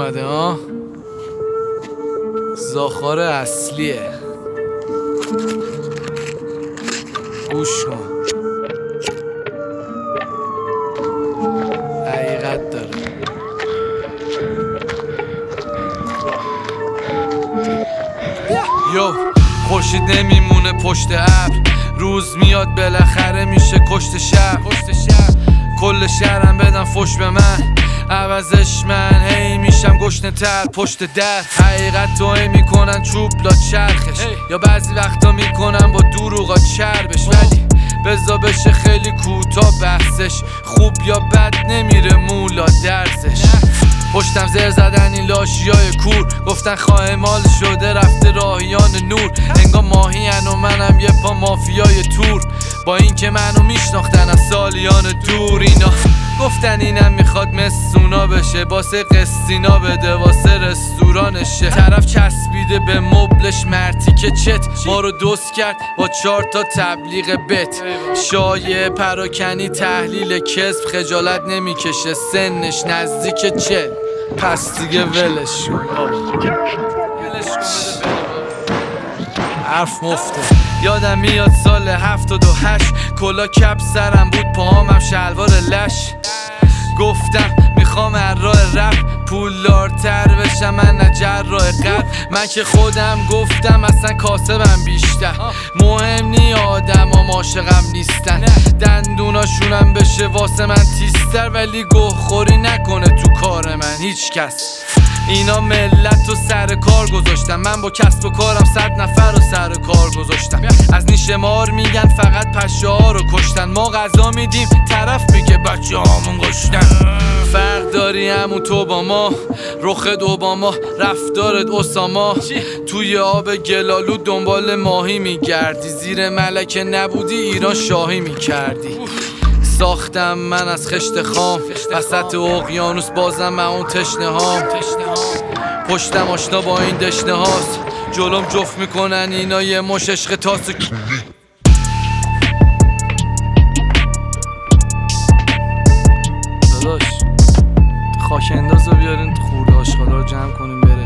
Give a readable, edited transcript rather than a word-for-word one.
اومده ها. زاخار اصلیه، گوش کن، حقیقت داره. یو خورشید نمیمونه پشت ابر، روز میاد بالاخره میشه کشت شب. کل شهرم بدن فش به من، عوضش من هی میشم گشنه تر پشت در. حقیقت توهی میکنن چوب لا چرخش، یا بعضی وقتا میکنن با دروغا چربش. ولی بزا بشه خیلی کوتاه بحثش، خوب یا بد نمیره مولا درزش. پشتم زر زدن این لاشیای کور، گفتن خواه مال شده رفته راهیان نور. انگار ماهین و منم یه پا مافیای تور، با این که منو میشناختن از سالیان دور. اینا گفتن اینم میخواد مسونا بشه، واسه قسطینا بده واسه رستورانشه. طرف چسبیده به مبلش مرتی که چت، ما رو دوست کرد با 4 تا تبلیغ بت. شایعه پراکنی تحلیل کذب، خجالت نمیکشه سنش نزدیک 40. پس دیگه ولش کن، حرف مفته. یادم میاد سال 78 کلا کپ سرم بود، پاهامم شلوار لش. گفتم میخوام هر راه رپ پولدارتر بشم، من نه جراح قلب. من که خودم گفتم اصلا کاسبم بیشتر، مهم نی آدم ها عاشقم نیستن. دندوناشونم بشه واسه من تیستر، ولی گوه خوری نکنه تو کار من هیچ کس. اینا ملت رو سر کار گذاشتم، من با کسب و کارم 100 نفر رو سر کار گذاشتم. از نیشه مار میگن فقط پشه ها رو کشتن، ما غذا میدیم طرف میگه بچه هامون گشتن. فرق داری همون تو با ما، رخت اوباما رفتارت اساما. توی آب گلالود دنبال ماهی میگردی، زیر ملکه نبودی ایران شاهی میکردی. ساختم من از خشت خام وسط اقیانوس، بازم من اون تشنه هام. پشتم آشنا با این دشنه هاست، جلوم جفت میکنن اینا یه مش عشق تاسو. داداش خاک انداز رو بیارین خورده آشغالا رو جمع کنیم بره.